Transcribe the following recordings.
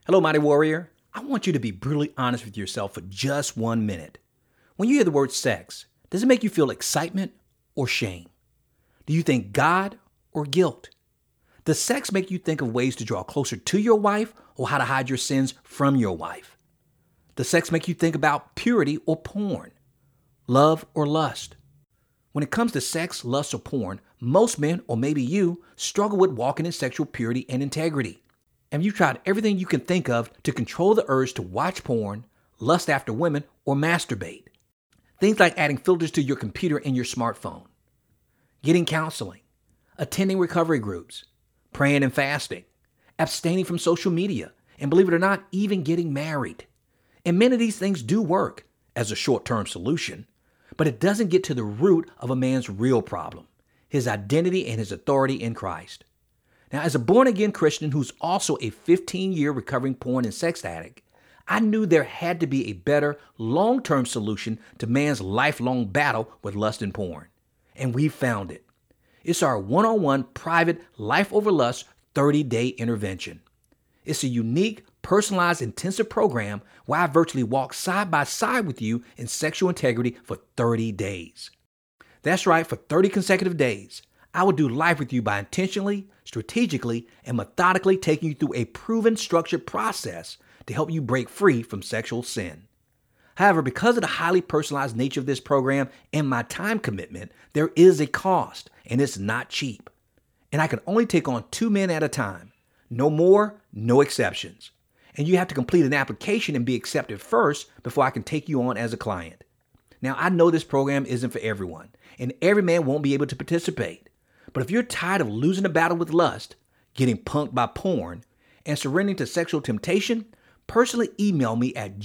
Hello, Mighty Warrior. I want you to be brutally honest with yourself for just 1 minute. When you hear the word sex, does it make you feel excitement or shame? Do you think God or guilt? Does sex make you think of ways to draw closer to your wife or how to hide your sins from your wife? Does sex make you think about purity or porn? Love or lust? When it comes to sex, lust, or porn, most men, or maybe you, struggle with walking in sexual purity and integrity. And you've tried everything you can think of to control the urge to watch porn, lust after women, or masturbate. Things like adding filters to your computer and your smartphone, getting counseling, attending recovery groups, praying and fasting, abstaining from social media, and believe it or not, even getting married. And many of these things do work as a short-term solution, but it doesn't get to the root of a man's real problem, his identity and his authority in Christ. Now, as a born-again Christian who's also a 15-year recovering porn and sex addict, I knew there had to be a better long-term solution to man's lifelong battle with lust and porn. And we found it. It's our one-on-one private Life Over Lust 30-day intervention. It's a unique, personalized, intensive program where I virtually walk side by side with you in sexual integrity for 30 days. That's right, for 30 consecutive days. I will do life with you by intentionally, strategically, and methodically taking you through a proven structured process to help you break free from sexual sin. However, because of the highly personalized nature of this program and my time commitment, there is a cost, and it's not cheap. And I can only take on 2 men at a time. No more, no exceptions. And you have to complete an application and be accepted first before I can take you on as a client. Now, I know this program isn't for everyone, and every man won't be able to participate. But if you're tired of losing the battle with lust, getting punked by porn, and surrendering to sexual temptation, personally email me at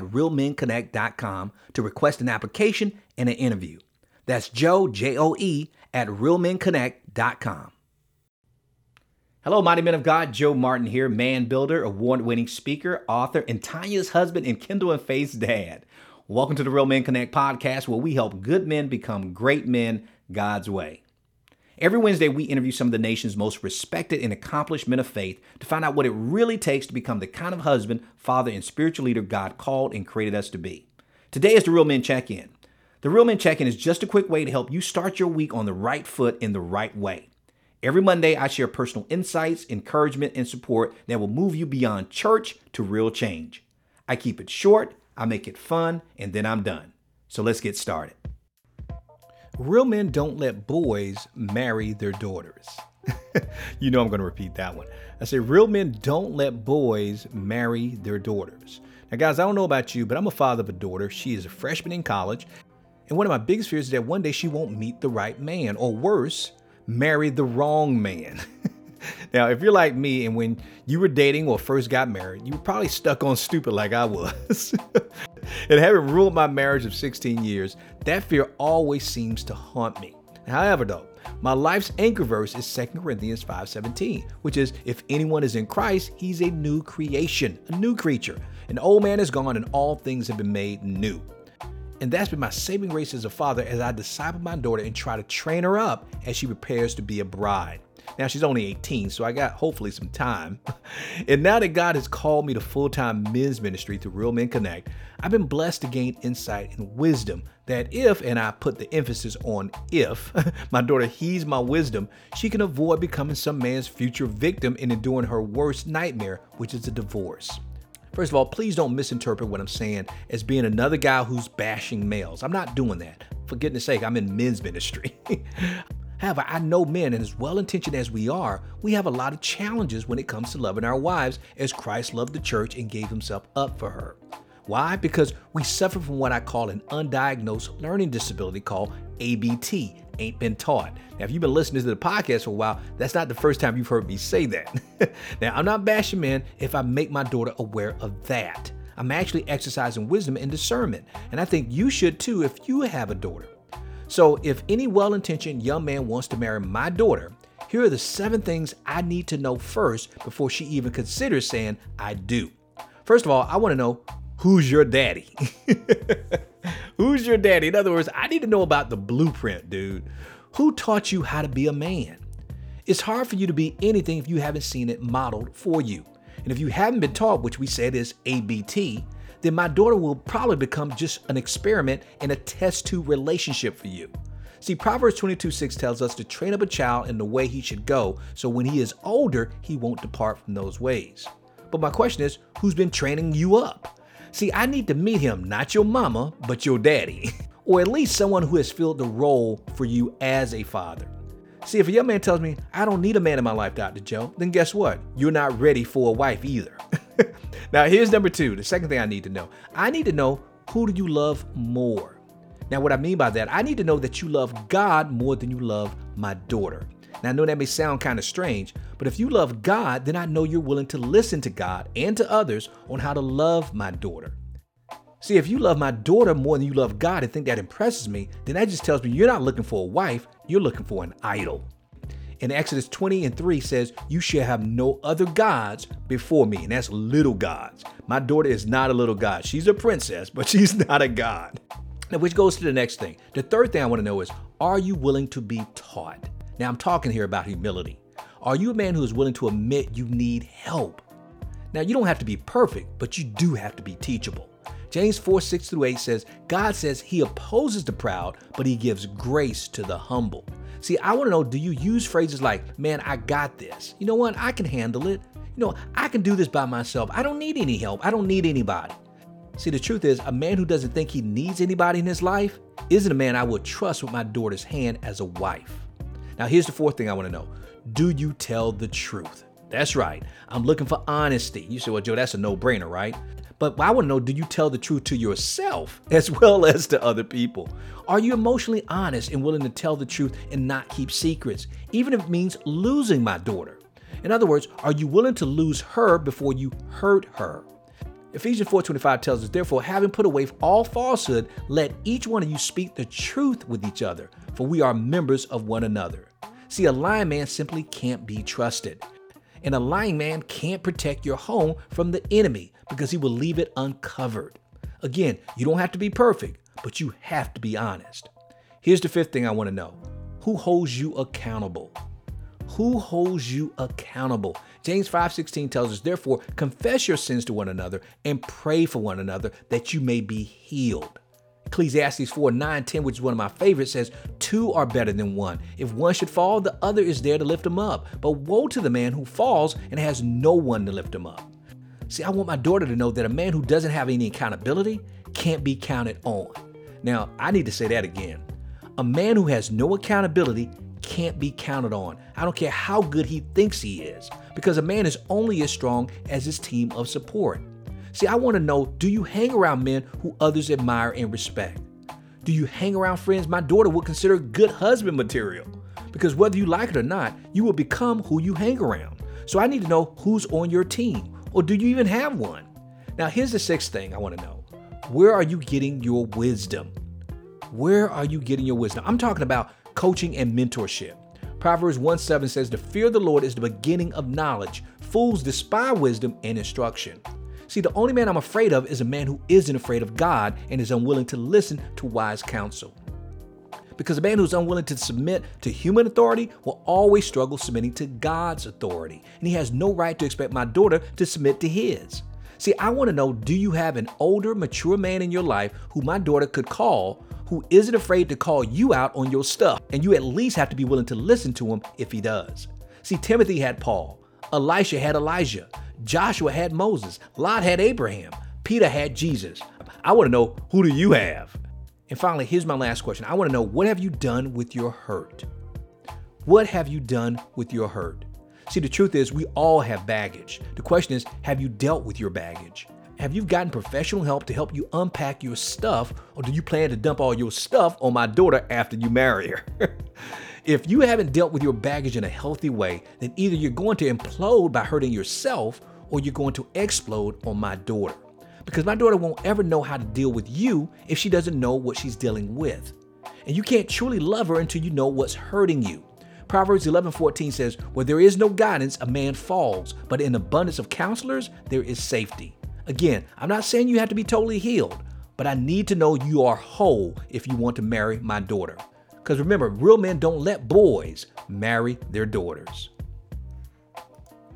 joe@realmenconnect.com to request an application and an interview. That's Joe, Joe, at realmenconnect.com. Hello, mighty men of God. Joe Martin here, man builder, award-winning speaker, author, and Tanya's husband and Kendall and Faith's dad. Welcome to the Real Men Connect podcast, where we help good men become great men God's way. Every Wednesday, we interview some of the nation's most respected and accomplished men of faith to find out what it really takes to become the kind of husband, father, and spiritual leader God called and created us to be. Today is the Real Men Check-In. The Real Men Check-In is just a quick way to help you start your week on the right foot in the right way. Every Monday, I share personal insights, encouragement, and support that will move you beyond church to real change. I keep it short, I make it fun, and then I'm done. So let's get started. Real men don't let boys marry their daughters. You know I'm going to repeat that one. I say real men don't let boys marry their daughters. Now, guys, I don't know about you, but I'm a father of a daughter. She is a freshman in college. And one of my biggest fears is that one day she won't meet the right man, or worse, marry the wrong man. Now, if you're like me and when you were dating or first got married, you were probably stuck on stupid like I was. And having ruled my marriage of 16 years, that fear always seems to haunt me. However, though, my life's anchor verse is 2 Corinthians 5:17, which is, if anyone is in Christ, he's a new creation, a new creature. An old man is gone and all things have been made new. And that's been my saving grace as a father as I disciple my daughter and try to train her up as she prepares to be a bride. Now, she's only 18, so I got hopefully some time. And now that God has called me to full-time men's ministry through Real Men Connect, I've been blessed to gain insight and wisdom that if, and I put the emphasis on if, my daughter heeds my wisdom, she can avoid becoming some man's future victim and enduring her worst nightmare, which is a divorce. First of all, please don't misinterpret what I'm saying as being another guy who's bashing males. I'm not doing that. For goodness sake, I'm in men's ministry. However, I know men, and as well-intentioned as we are, we have a lot of challenges when it comes to loving our wives as Christ loved the church and gave himself up for her. Why? Because we suffer from what I call an undiagnosed learning disability called ABT, ain't been taught. Now, if you've been listening to the podcast for a while, that's not the first time you've heard me say that. Now, I'm not bashing men if I make my daughter aware of that. I'm actually exercising wisdom and discernment, and I think you should too if you have a daughter. So if any well-intentioned young man wants to marry my daughter, here are the 7 things I need to know first before she even considers saying I do. First of all, I want to know, who's your daddy? Who's your daddy? In other words, I need to know about the blueprint, dude. Who taught you how to be a man? It's hard for you to be anything if you haven't seen it modeled for you. And if you haven't been taught, which we said is ABT, then my daughter will probably become just an experiment and a test tube relationship for you. See, Proverbs 22:6 tells us to train up a child in the way he should go, so when he is older, he won't depart from those ways. But my question is, who's been training you up? See, I need to meet him, not your mama, but your daddy, or at least someone who has filled the role for you as a father. See, if a young man tells me, I don't need a man in my life, Dr. Joe, then guess what? You're not ready for a wife either. Now, here's number two, the second thing I need to know. I need to know, who do you love more? Now, what I mean by that, I need to know that you love God more than you love my daughter. Now, I know that may sound kind of strange, but if you love God, then I know you're willing to listen to God and to others on how to love my daughter. See, if you love my daughter more than you love God and think that impresses me, then that just tells me you're not looking for a wife, you're looking for an idol. In Exodus 20:3 says, you shall have no other gods before me. And that's little gods. My daughter is not a little god. She's a princess, but she's not a god. Now, which goes to the next thing. The third thing I want to know is, are you willing to be taught? Now, I'm talking here about humility. Are you a man who is willing to admit you need help? Now, you don't have to be perfect, but you do have to be teachable. James 4:6-8 says, God says he opposes the proud, but he gives grace to the humble. See, I want to know, do you use phrases like, man, I got this. You know what? I can handle it. You know, I can do this by myself. I don't need any help. I don't need anybody. See, the truth is, a man who doesn't think he needs anybody in his life isn't a man I would trust with my daughter's hand as a wife. Now, here's the fourth thing I want to know. Do you tell the truth? That's right. I'm looking for honesty. You say, well, Joe, that's a no-brainer, right? But I want to know, do you tell the truth to yourself as well as to other people? Are you emotionally honest and willing to tell the truth and not keep secrets, even if it means losing my daughter? In other words, are you willing to lose her before you hurt her? Ephesians 4:25 tells us, therefore, having put away all falsehood, let each one of you speak the truth with each other, for we are members of one another. See, a lying man simply can't be trusted. And a lying man can't protect your home from the enemy because he will leave it uncovered. Again, you don't have to be perfect, but you have to be honest. Here's the fifth thing I want to know. Who holds you accountable? Who holds you accountable? James 5:16 tells us, therefore, confess your sins to one another and pray for one another that you may be healed. Ecclesiastes 4:9-10, which is one of my favorites, says, two are better than one. If one should fall, the other is there to lift him up. But woe to the man who falls and has no one to lift him up. See, I want my daughter to know that a man who doesn't have any accountability can't be counted on. Now, I need to say that again. A man who has no accountability can't be counted on. I don't care how good he thinks he is, because a man is only as strong as his team of support. See, I want to know, do you hang around men who others admire and respect? Do you hang around friends my daughter would consider good husband material? Because whether you like it or not, you will become who you hang around. So I need to know who's on your team, or do you even have one? Now, here's the sixth thing I want to know. Where are you getting your wisdom? Where are you getting your wisdom? I'm talking about coaching and mentorship. Proverbs 1:7 says, the fear of the Lord is the beginning of knowledge. Fools despise wisdom and instruction. See, the only man I'm afraid of is a man who isn't afraid of God and is unwilling to listen to wise counsel. Because a man who's unwilling to submit to human authority will always struggle submitting to God's authority. And he has no right to expect my daughter to submit to his. See, I want to know, do you have an older, mature man in your life who my daughter could call, who isn't afraid to call you out on your stuff? And you at least have to be willing to listen to him if he does. See, Timothy had Paul. Elisha had Elijah. Joshua had Moses. Lot had Abraham. Peter had Jesus. I want to know, who do you have? And finally, here's my last question. I want to know, what have you done with your hurt? What have you done with your hurt? See, the truth is, we all have baggage. The question is, have you dealt with your baggage? Have you gotten professional help to help you unpack your stuff, or do you plan to dump all your stuff on my daughter after you marry her? If you haven't dealt with your baggage in a healthy way, then either you're going to implode by hurting yourself, or you're going to explode on my daughter. Because my daughter won't ever know how to deal with you if she doesn't know what she's dealing with. And you can't truly love her until you know what's hurting you. Proverbs 11:14 says, where there is no guidance, a man falls, but in abundance of counselors, there is safety. Again, I'm not saying you have to be totally healed, but I need to know you are whole if you want to marry my daughter. Because remember, real men don't let boys marry their daughters.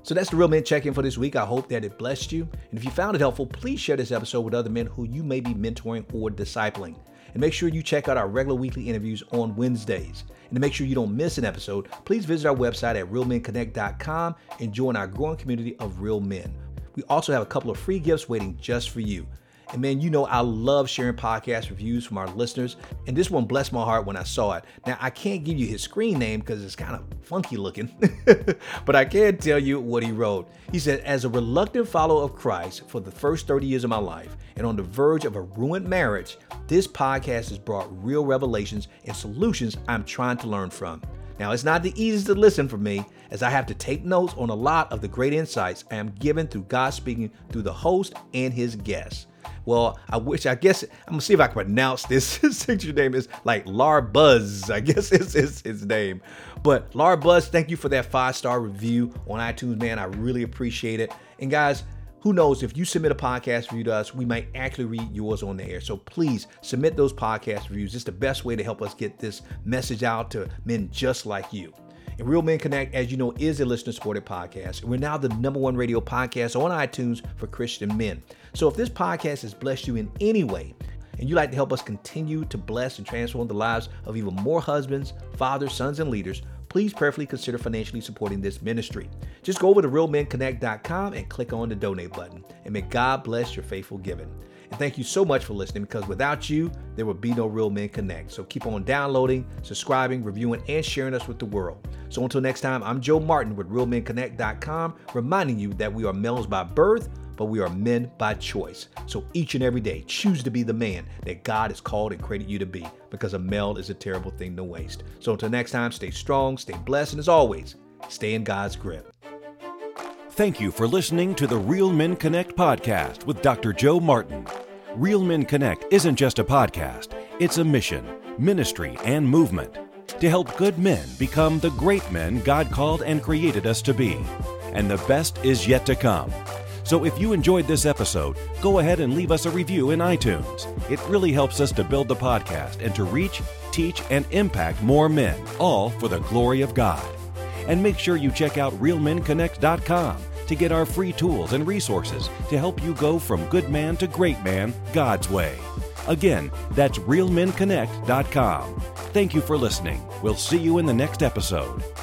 So that's the Real Men Check-In for this week. I hope that it blessed you. And if you found it helpful, please share this episode with other men who you may be mentoring or discipling. And make sure you check out our regular weekly interviews on Wednesdays. And to make sure you don't miss an episode, please visit our website at realmenconnect.com and join our growing community of real men. We also have a couple of free gifts waiting just for you. And man, you know I love sharing podcast reviews from our listeners, and this one blessed my heart when I saw it. Now, I can't give you his screen name because it's kind of funky looking, but I can tell you what he wrote. He said, as a reluctant follower of Christ for the first 30 years of my life and on the verge of a ruined marriage, this podcast has brought real revelations and solutions I'm trying to learn from. Now, it's not the easiest to listen for me, as I have to take notes on a lot of the great insights I am given through God speaking through the host and his guests. Well, I'm going to see if I can pronounce this. His signature name is like Lar Buzz, I guess is his name. But Lar Buzz, thank you for that 5-star review on iTunes, man. I really appreciate it. And guys, who knows, if you submit a podcast review to us, we might actually read yours on the air. So please submit those podcast reviews. It's the best way to help us get this message out to men just like you. And Real Men Connect, as you know, is a listener-supported podcast. And we're now the #1 radio podcast on iTunes for Christian men. So if this podcast has blessed you in any way, and you'd like to help us continue to bless and transform the lives of even more husbands, fathers, sons, and leaders, please prayerfully consider financially supporting this ministry. Just go over to realmenconnect.com and click on the donate button. And may God bless your faithful giving. And thank you so much for listening, because without you, there would be no Real Men Connect. So keep on downloading, subscribing, reviewing, and sharing us with the world. So until next time, I'm Joe Martin with realmenconnect.com, reminding you that we are males by birth, but we are men by choice. So each and every day, choose to be the man that God has called and created you to be, because a male is a terrible thing to waste. So until next time, stay strong, stay blessed, and as always, stay in God's grip. Thank you for listening to the Real Men Connect podcast with Dr. Joe Martin. Real Men Connect isn't just a podcast, it's a mission, ministry, and movement to help good men become the great men God called and created us to be. And the best is yet to come. So if you enjoyed this episode, go ahead and leave us a review in iTunes. It really helps us to build the podcast and to reach, teach, and impact more men, all for the glory of God. And make sure you check out realmenconnect.com to get our free tools and resources to help you go from good man to great man God's way. Again, that's realmenconnect.com. Thank you for listening. We'll see you in the next episode.